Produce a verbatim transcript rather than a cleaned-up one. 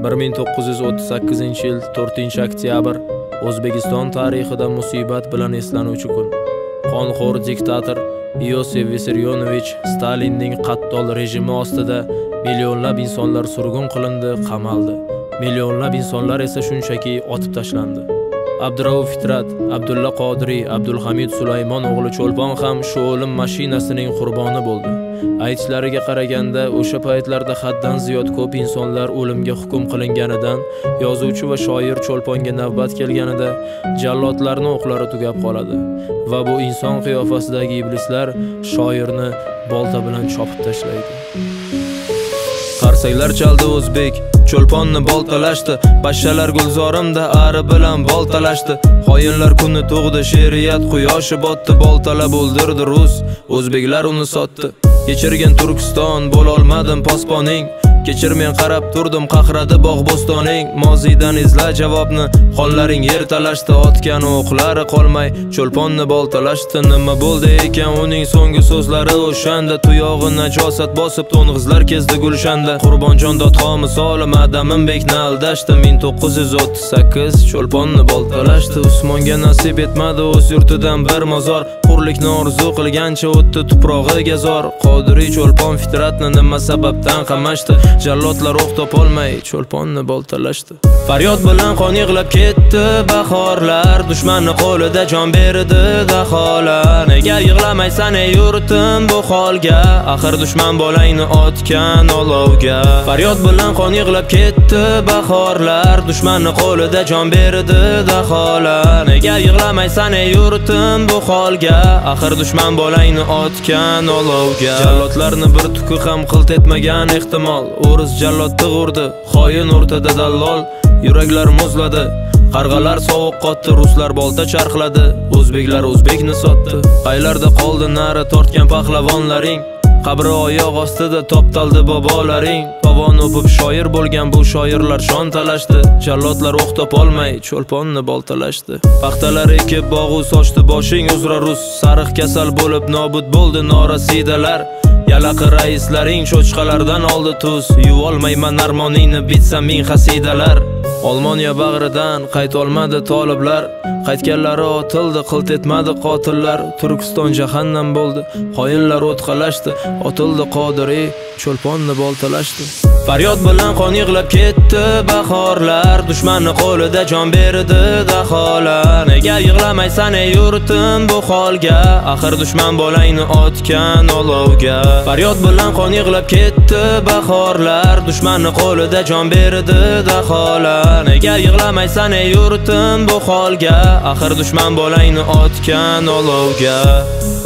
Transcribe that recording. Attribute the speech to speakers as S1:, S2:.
S1: bir ming to'qqiz yuz o'ttiz sakkizinchi yil to'rtinchi oktyabr O'zbekiston tarixida musibat bilan eslanuvchi kun. Qonxo'r diktator Iosif Vissarionovich Stalinning qattol rejimi ostida millionlab insonlar surgun qilindi, qamaldi. Millionlab insonlar esa shunchaki otib tashlandi. Abdurauf Fitrat, Abdulla Qodiriy, Abdulhamid Sulaymon o'g'li Cho'lpon ham shu o'lim mashinasining qurboni bo'ldi. Aytishlariga qaraganda, o'sha paytlarda haddan ziyod ko'p insonlar o'limga hukm qilinganidan, yozuvchi va shoir Cho'lponga navbat kelganida jallodlarning o'qlari tugab qoladi va bu inson qiyofasidagi iblislar shoirni bolta bilan chopib tashlaydi. Qarsaklar chaldi o'zbek, Cho'lponni boltalashdi, bashshalar gulzorimda ari bilan boltalashdi. Xoyinlar kuni tug'di, she'riyat quyoshi botdi, boltalab o'ldirdi rus, o'zbeklar uni sotdi. Kechirgan Turkiston, bo'lolmadim posponing. Kechir, men qarab turdim, qaqradi bog' bo'stoning. Mozidan izla javobni, qonlaring yer talashdi, otgan o'qlari qolmay Cho'lponni boltalashdi. Nima bo'ldi ekan uning so'nggi so'zlari o'shanda? Tuyog'i najosat bosib to'ng'izlar kezdi gulshanda. Qurbonjon dodxo misoli Madaminbekni aldashdi. ming to'qqiz yuz o'ttiz sakkiz Cho'lponni boltalashdi. Usmonga nasib etmadi o'z yurtidan bir mozor. Hurlikni orzu qilgancha o'tdi tuprog'iga zor. Qodiriy Cho'lpon Fitratni nima sababdan qamashdi? Jallodlar o'q topolmay Cho'lponni boltalashdi. Faryod bilan qon yig'lab ketdi bahorlar, dushmanning qo'lida jon berdi daholar. Nega yig'lamaysan ey yurtim bu holga? Axir dushman bolangni otgan olovga. Faryod bilan qon yig'lab ketdi bahorlar, dushmanning qo'lida jon berdi daholar. Nega yig'lamaysan ey yurtim bu holga? Axir dushman bolangni otgan olovga. Jallodlarni bir tuki ham qilt etmagan ehtimol. O'ris jallod tug'urdi, xoin o'rtada dallol. Yuraklar muzladi, qarg'alar sovuq qotdi, ruslar bolta charxladi, o'zbeklar o'zbekni sotdi. Qaylarda qoldi nari tortgan pahlavonlaring? Qabri oyoq ostida toptaldi bobolaring. Tovon o'pib shoir bo'lgan bu shoirlar shon talashdi. Jallodlar o'q topolmay Cho'lponni boltalashdi. Paxtalar ekib bog'u sochdi boshing uzra rus. Sariq kasal bo'lib nobud bo'ldi norasidalar. Yalaqi raislaring cho'chqalardan oldi tuz. Yuvolmayman armoningni bitsa ming xasidalar. Olmoniya bag'ridan qaytolmadi toliblar. Qaytganlari otildi, qilt etmadi qotillar. Turkiston jahannam bo'ldi, xoinlar o'tqalashdi. Otildi Qodiriy, Cho'lponni boltalashdi. Faryod bilan qon yig'lab ketdi bahorlar, dushmanning qo'lida jon berdi daholar. Nega yig'lamaysan ey yurtim bu holga? Axir dushman bolangni otgan olovga. Faryod bilan qon yig'lab ketdi bahorlar, dushmanning qo'lida jon berdi daholar. Nega yig'lamaysan ey yurtim bu holga? Axir dushman bolangni otgan olovga.